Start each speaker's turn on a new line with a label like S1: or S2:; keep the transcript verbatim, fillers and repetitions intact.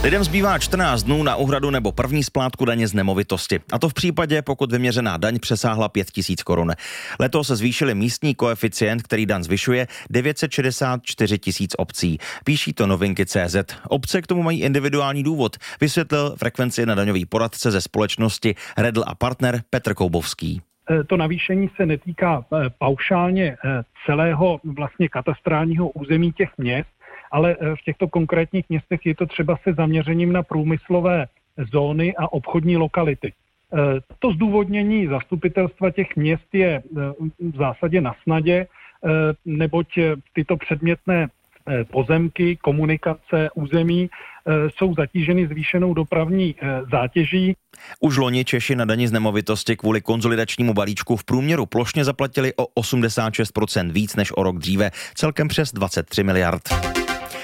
S1: Lidem zbývá čtrnáct dnů na úhradu nebo první splátku daně z nemovitosti. A to v případě, pokud vyměřená daň přesáhla pět tisíc korun. Letos se zvýšili místní koeficient, který daň zvyšuje devět set šedesát čtyři tisíc obcí. Píší to novinky tečka cé zet. Obce k tomu mají individuální důvod, vysvětlil Frekvenci na daňový poradce ze společnosti Redl a partner Petr Koubovský.
S2: To navýšení se netýká paušálně celého vlastně katastrálního území těch měst, ale v těchto konkrétních městech je to třeba se zaměřením na průmyslové zóny a obchodní lokality. To zdůvodnění zastupitelstva těch měst je v zásadě na snadě, neboť tyto předmětné pozemky, komunikace, území jsou zatíženy zvýšenou dopravní zátěží.
S1: Už loni Češi na dani z nemovitosti kvůli konsolidačnímu balíčku v průměru plošně zaplatili o osmdesát šest procent víc než o rok dříve, celkem přes dvacet tři miliard.